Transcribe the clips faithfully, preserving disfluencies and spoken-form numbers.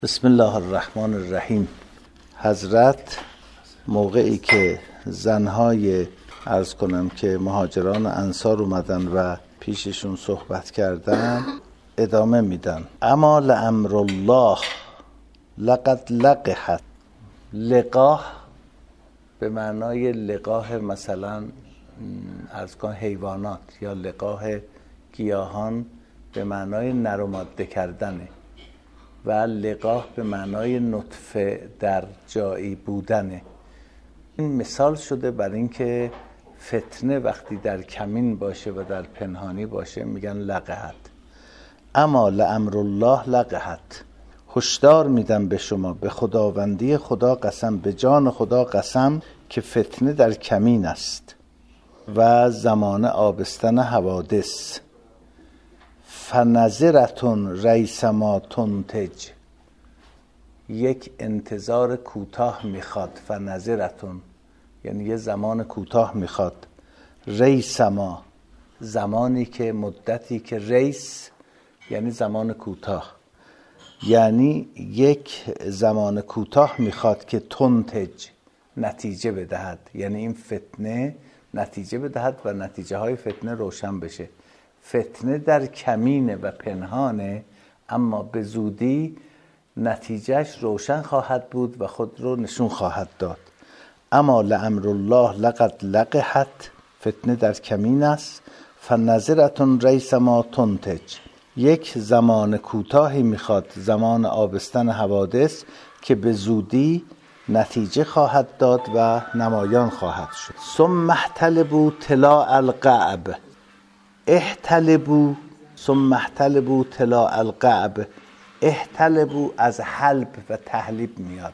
بسم الله الرحمن الرحیم. حضرت موقعی که زنهای عرض کنم که مهاجران انصار اومدن و پیششون صحبت کردن ادامه میدن. اما لامر الله لقد لقحت. لقاح به معنای لقاح مثلا عرض کنم حیوانات یا لقاح گیاهان به معنای نر و ماده کردنه و لقاح به معنای نطفه در جایی بودنه. این مثال شده بر اینکه فتنه وقتی در کمین باشه و در پنهانی باشه میگن لقحت. اما لامر الله لقحت. هشدار میدم به شما، به خداوندی خدا قسم، به جان خدا قسم که فتنه در کمین است و زمان آبستن حوادث. فنظرتون ریس ما تنتج. یک انتظار کوتاه میخواد. فنظرتون یعنی یه زمان کوتاه میخواد. ریس ما زمانی که مدتی که ریس یعنی زمان کوتاه، یعنی یک زمان کوتاه میخواد که تنتج نتیجه بدهد، یعنی این فتنه نتیجه بدهد و نتیجه های فتنه روشن بشه. فتنه در کمینه و پنهانه، اما به زودی نتیجهش روشن خواهد بود و خود رو نشون خواهد داد. اما لامر الله لقد لقحت. فتنه در کمین است. فنظرتون ریس ما تنتج. یک زمان کوتاهی میخواد، زمان آبستن حوادث، که به زودی نتیجه خواهد داد و نمایان خواهد شد. ثم احتلبوا طلاء القعب. احتلبوا ثم احتلبوا طلاء القعب. احتلبوا از حلب و تحلیب میاد.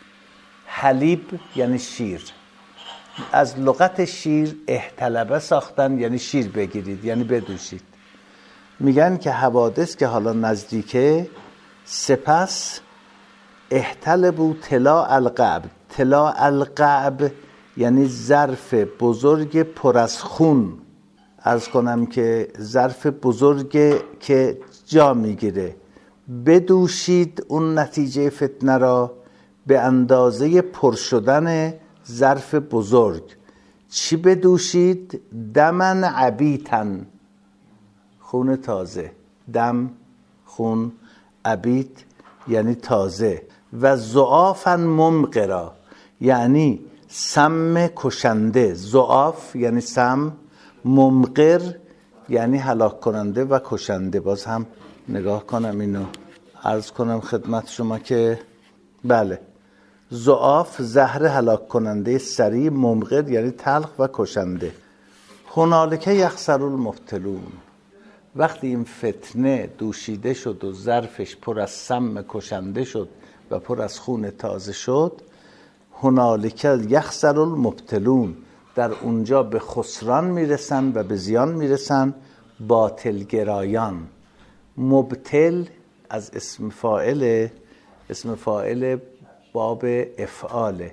حلیب یعنی شیر. از لغت شیر احتلبه ساختن، یعنی شیر بگیرید، یعنی بدوشید. میگن که حوادث که حالا نزدیکه، سپس احتلبوا طلاء القعب. طلاء القعب یعنی ظرف بزرگ پر از خون. عرض کنم که ظرف بزرگ که جا میگیره. بدوشید اون نتیجه فتنه را به اندازه پر شدن ظرف بزرگ. چی بدوشید؟ دمن عبیتن، خون تازه. دم خون، عبیت یعنی تازه. و ضعافا ممقرا یعنی سم کشنده. ضعاف یعنی سم، ممقر یعنی هلاک کننده و کشنده. باز هم نگاه کنم اینو عرض کنم خدمت شما که بله، ضعاف زهر هلاک کننده سریع، ممقر یعنی تلخ و کشنده. هنالک یخسر المبطلون. وقتی این فتنه دوشیده شد و ظرفش پر از سم کشنده شد و پر از خون تازه شد، هنالک یخسر المبطلون، در اونجا به خسران میرسن و به زیان میرسن باطل گرایان. مبطل از اسم فاعل، اسم فاعل باب افعاله.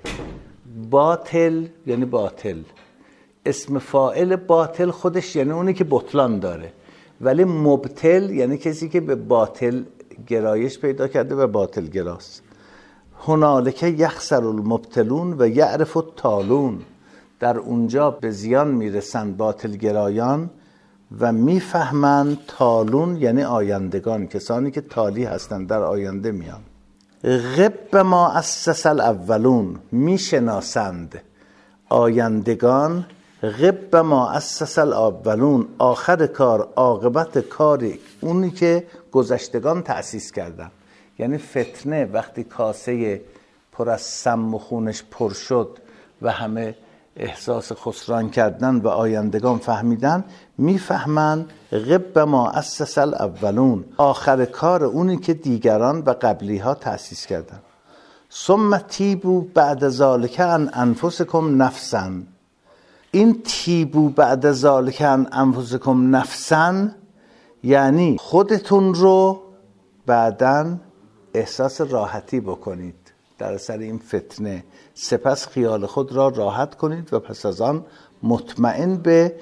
باطل یعنی باطل. اسم فاعل باطل خودش یعنی اونی که بطلان داره، ولی مبطل یعنی کسی که به باطل گرایش پیدا کرده و باطل گراست. هنالک یخسر المبطلون و یعرف التالون. در اونجا به زیان میرسن باطل گرایان و میفهمن تالون یعنی آیندگان، کسانی که تالی هستند، در آینده میان. غب ما اسس الاولون. میشناسند آیندگان. غب ما اسس الاولون، آخر کار، عاقبت کاری اونی که گذشتگان تأسیس کردن. یعنی فتنه وقتی کاسه پر از سم و خونش پر شد و همه احساس خسران کردن و آیندگان فهمیدن، میفهمن غب ما اسس الاولون، آخر کار اونی که دیگران و قبلی ها تأسیس کردن. ثم تیبوا بعد ذالک عن انفسکم نفسا. این تیبوا بعد ذالک عن انفسکم نفسا یعنی خودتون رو بعداً احساس راحتی بکنید در اثر این فتنه، سپس خیال خود را راحت کنید و پس از آن مطمئن به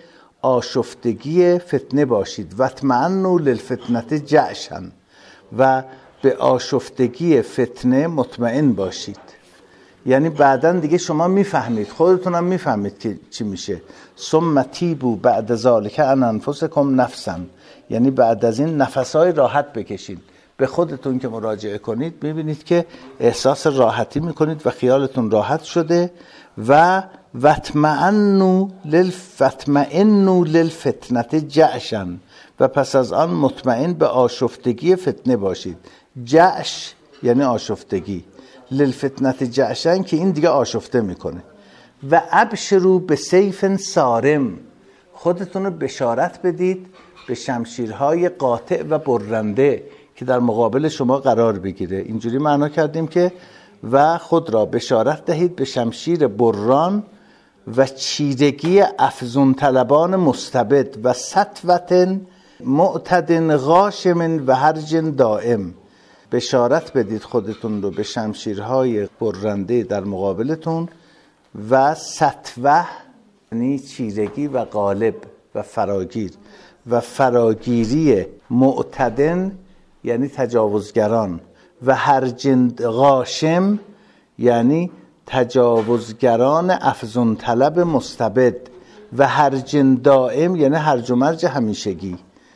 آشفتگی فتنه باشید. و اطمئنوا للفتنة جعشا. و به آشفتگی فتنه مطمئن باشید. یعنی بعدن دیگه شما میفهمید، خودتونم میفهمید که چی میشه. ثم تیبوا بعد ذلک عن انفسکم نفسا، یعنی بعد از این نفسای راحت بکشید. به خودتون که مراجعه کنید میبینید که احساس راحتی میکنید و خیالتون راحت شده. و وتمعنوا للفتمعنوا للفتنه جعشا، و پس از آن مطمئن به آشفتگی فتنه باشید. جعش یعنی آشفتگی، للفتنه جعشن که این دیگه آشفته میکنه. و ابشروا به سیف صارم، خودتون رو بشارت بدید به شمشیرهای قاطع و برنده که در مقابل شما قرار بگیره. اینجوری معنا کردیم که و خود را بشارت دهید به شمشیر بران و چیرگی افزون طلبان مستبد و سطوة معتد غاشم و هرج دائم. بشارت بدید خودتون رو به شمشیرهای برنده در مقابلتون و سطوه یعنی چیرگی و غالب و فراگیر، و فراگیری معتدن یعنی تجاوزگران، و هرج غاشم یعنی تجاوزگران افزون طلب مستبد، و هرج دائم یعنی هرج و مرج همیشگی.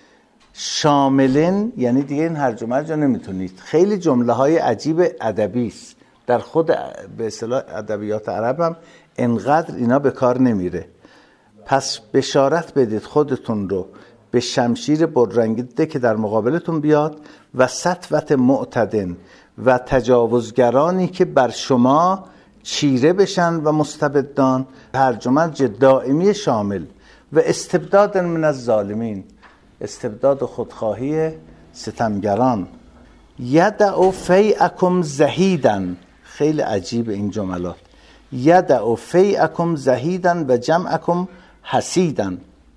شاملن یعنی دیگه این هرج و مرج نمیتونید. خیلی جمله های عجیب ادبی است، در خود به اصطلاح ادبیات عرب هم انقدر اینا به کار نمیره. پس بشارت بدید خودتون رو به شمشیر بررنگیده که در مقابلتون بیاد و سطوة معتدن و تجاوزگرانی که بر شما چیره بشن و مستبدان، هرج و مرج دائمی شامل، و استبداد من الظالمین، استبداد و خودخواهی ستمگران. یدع فیعکم زهیدا، خیلی عجیب این جملات. یدع فیعکم زهیدا و جمعکم حسیدا.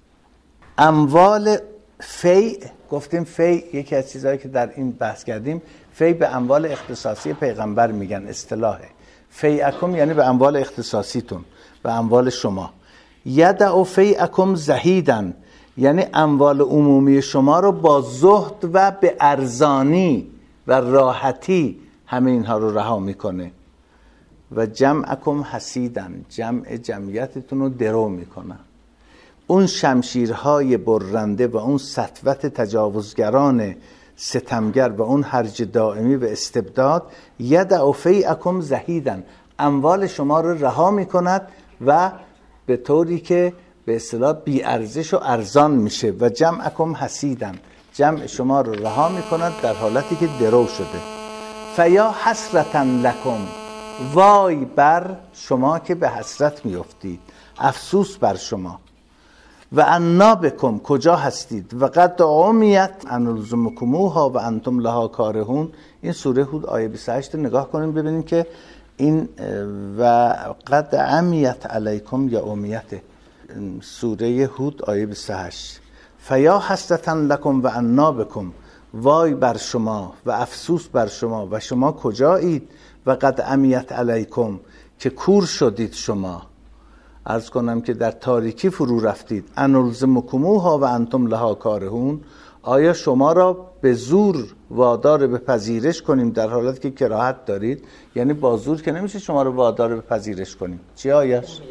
اموال فیع، گفتیم فیع یکی از چیزهایی که در این بحث کردیم، فیع به اموال اختصاصی پیغمبر میگن، اصطلاحه. فیعکم یعنی به اموال اختصاصیتون، به اموال شما. یدع فیعکم زهیدا یعنی اموال عمومی شما رو با زهد و به ارزانی و راحتی همه اینها رو رها میکنه. و جمعکم حسیدن، جمع جمعیتتون رو درو میکنن. اون شمشیرهای برنده و اون سطوة تجاوزگران ستمگر و اون هرج دائمی و استبداد، یدع فیعکم زهیدن، اموال شما رو رها میکند و به طوری که به اصطلاح بی ارزش و ارزان میشه. و جمعکم حسیدن، جمع شما رو رها میکند در حالتی که درو شده. فیا حسرتا لکم، وای بر شما که به حسرت میافتید، افسوس بر شما. و انا بکم، کجا هستید؟ و قد عمیت انلزمکموها و انتم لها کارهون. این سوره هود آیه بیست و هشت نگاه کنیم ببینیم که این و قد عمیت علیکم یا عمیته، سوره هود آیه بیست و هشت. فیا حسرتا لکم و انا بکم، وای بر شما و افسوس بر شما و شما کجایید؟ و قد عمیت علیکم، که کور شدید شما، عرض کنم که در تاریکی فرو رفتید. انلزمکموها و انتم لها کارهون، آیا شما را به زور وادار به پذیرش کنیم در حالت که کراهت دارید؟ یعنی با زور که نمیشه شما را وادار به پذیرش کنیم. چی آیش؟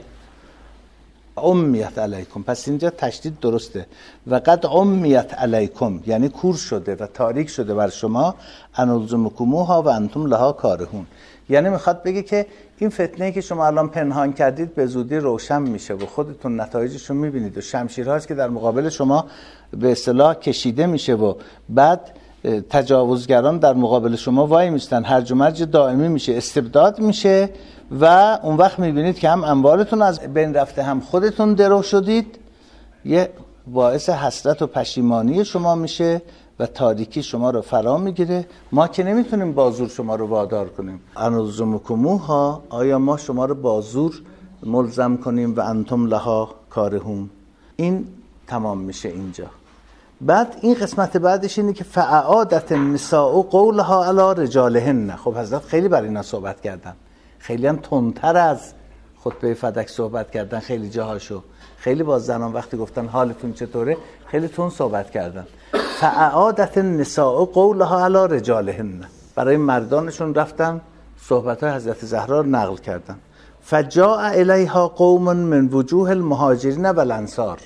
عمیت علیکم. پس اینجا تشدید درسته. و قد عمیت علیکم یعنی کور شده و تاریک شده بر شما. انلزمکموها و انتم لها کارهون، یعنی میخواد بگه که این فتنه‌ای که شما الان پنهان کردید به زودی روشن میشه و خودتون نتایجش رو میبینید و شمشیرهاست که در مقابل شما به اصطلاح کشیده میشه و بعد تجاوزگران در مقابل شما وای میستن، هرج و مرج دائمی میشه، استبداد میشه و اون وقت میبینید که هم اموالتون از بین رفته هم خودتون درو شدید. یه باعث حسرت و پشیمانی شما میشه و تاریکی شما رو فرا میگیره. ما که نمیتونیم بازور شما رو وادار کنیم. انلزمکموها، آیا ما شما رو بازور ملزم کنیم و انتم لها کارهون؟ این تمام میشه اینجا. بعد این قسمت بعدش اینه که فعادت النساء قولها علی رجالهن. خب حضرت خیلی بر اینا صحبت کردن، خیلی هم تندتر از خطبه فدک صحبت کردن، خیلی جاهاشو خیلی باز زنان وقتی گفتن حالتون چطوره خیلی تند صحبت کردن. فاعادت النساء قولها علی رجالهن، برای مردانشون رفتن صحبت های حضرت زهرا رو نقل کردن. فجاء الیها قوم من وجوه المهاجرین و الانصار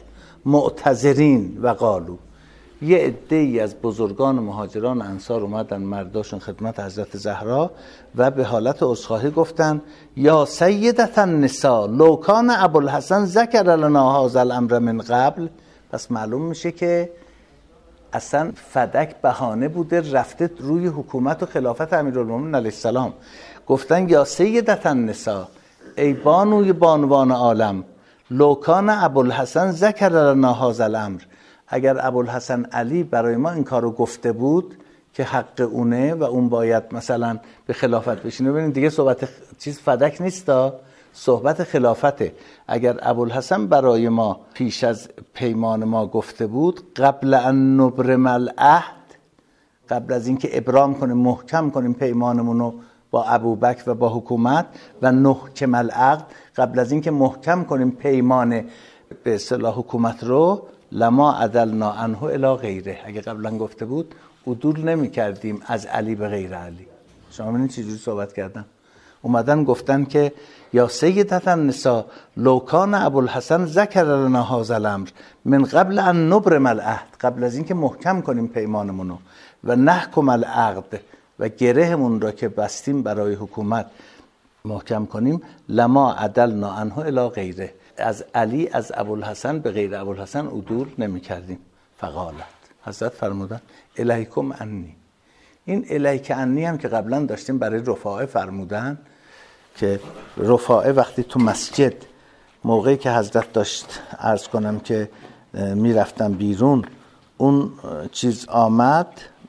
معتذرین و قالوا، یه عده‌ای از بزرگان مهاجران و انصار اومدن مرداشون خدمت حضرت زهرا و به حالت عذرخواهی گفتن یا سیدة النساء لو کان ابوالحسن ذکر لنا هذا الامر من قبل. پس معلوم میشه که اصلا فدک بهانه بوده رفته روی حکومت و خلافت امیرالمومنین علیه السلام. گفتن یا سیدة النساء، ای بانوی بانوان عالم، لو کان ابوالحسن ذکر لنا هذا الامر، اگر ابوالحسن علی برای ما این کارو گفته بود که حق اونه و اون باید مثلا به خلافت بشینه. ببینید دیگه صحبت چیز فدک نیستا، صحبت خلافته. اگر ابوالحسن برای ما پیش از پیمان ما گفته بود قبل ان نبرم العهد، قبل از اینکه ابرام کنیم محکم کنیم پیمانمون رو با ابوبکر و با حکومت و نحکم العقد، قبل از اینکه محکم کنیم پیمان به اصطلاح حکومت رو، لما عدلنا عنه الی غیره، اگه قبلا گفته بود عدول نمی کردیم از علی به غیر علی. شما ببینید چجوری صحبت کردن. اومدن گفتن که یا سیدة النساء لو کان ابوالحسن ذکر لنا هذا الامر من قبل ان نبرم العهد، قبل از اینکه محکم کنیم پیمانمونو و نحکم العقد و گرهمون را که بستیم برای حکومت محکم کنیم، لما عدلنا عنه الی غیره، از علی از ابوالحسن به غیر ابوالحسن عدول نمی کردیم. فقالت، حضرت فرمودن الیکم عنی. این الیک عنی هم که قبلا داشتیم برای رفاعه فرمودن که رفاعه وقتی تو مسجد موقعی که حضرت داشت عرض کنم که می رفتن بیرون، اون چیز آمد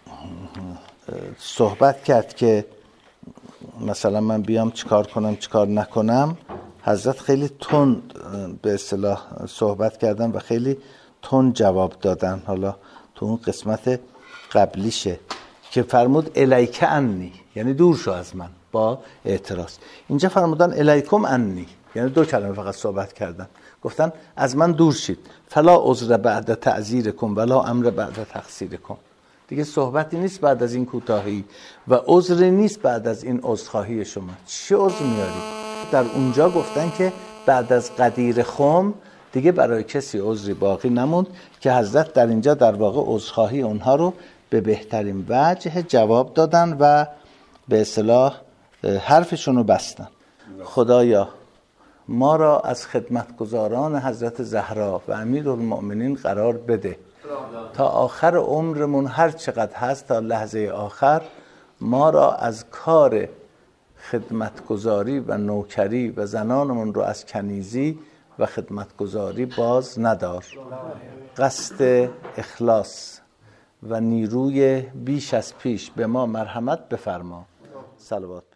صحبت کرد که مثلا من بیام چیکار کنم چیکار نکنم، حضرت خیلی تند به اصطلاح صحبت کردن و خیلی تند جواب دادن. حالا تو اون قسمت قبلیشه که فرمود الیک عنی، یعنی دور شو از من، با اعتراض. اینجا فرمودن الیکم عنی، یعنی دو کلمه فقط صحبت کردن، گفتن از من دور شید. فلا عذر بعد تعذیرکم ولا امر بعد تقصیرکم، دیگه صحبتی نیست بعد از این کوتاهی و عذری نیست بعد از این عذرخواهی شما. چه عذر میاری؟ در اونجا گفتن که بعد از قدیر خم دیگه برای کسی عذری باقی نموند، که حضرت در اینجا در واقع عذرخواهی اونها رو به بهترین وجه جواب دادن و به اصطلاح حرفشون رو بستن. خدایا ما را از خدمتگزاران حضرت زهرا و امیرالمؤمنین قرار بده تا آخر عمرمون هر چقدر هست، تا لحظه آخر ما را از کار خدمتگزاری و نوکری و زنانمون رو از کنیزی و خدمتگزاری باز ندار. قصد اخلاص و نیروی بیش از پیش به ما مرحمت بفرما. صلوات.